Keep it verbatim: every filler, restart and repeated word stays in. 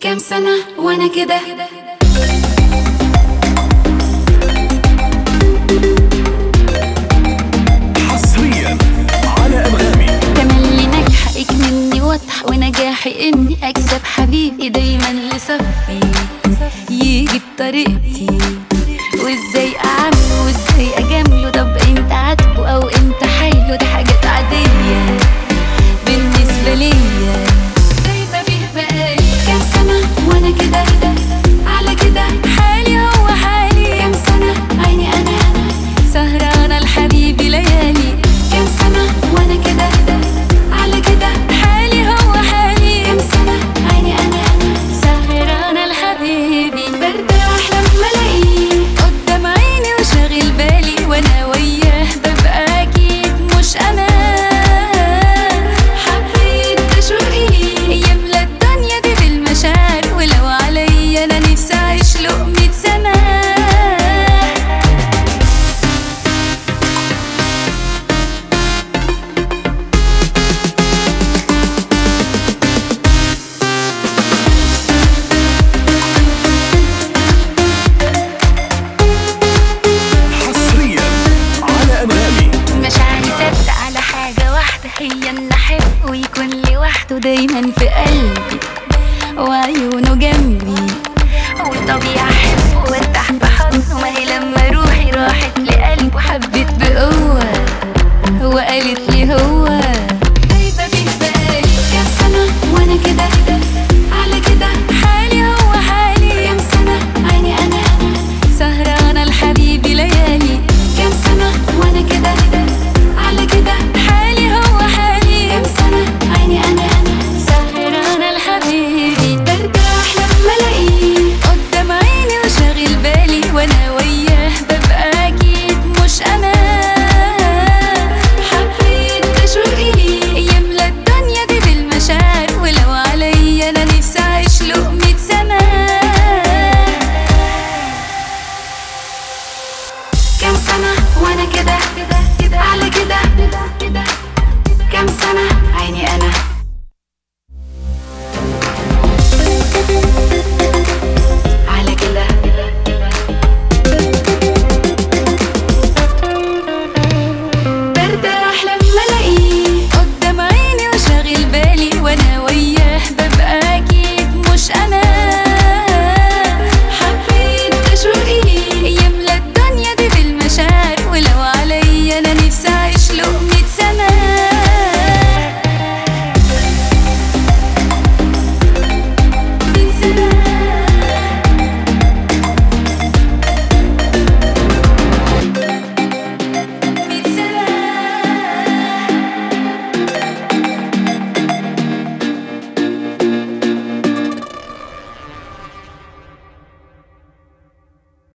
كام سنة وانا كده. حصريا على أنغامي. تملي نجحك مني واضح ونجاحي اني اكسب حبيبي دايما لصفي يجي بطريقتي، وازاي اعمله وازاي اجامله. طب انت عاتبه او انت حايله، دي حاجات عادية بالنسبة ليا. دايما فيه بقالي كام سنة وانا كده على كده، حالي هو حالي. كام سنة عيني انا سهرانة لحبيبي ليالي. كام سنة وانا كده على كده، حالي هو حالي. كام سنة عيني انا سهرانة لحبيبي، برتاح لما الاقيه قدام عيني وشاغل بالي، وانا وياه ببقى اكيد مش انا. حبيت تشوقي يملى الدنيا دي بالمشاعر، ولو عليا انا نفسي اعيش له مية سنة. حصريا على أنغامي. مشاعري ثابتة على حاجة واحدة، هي إن أحب ويكون لي وحده دايما في قلبي، وعيوني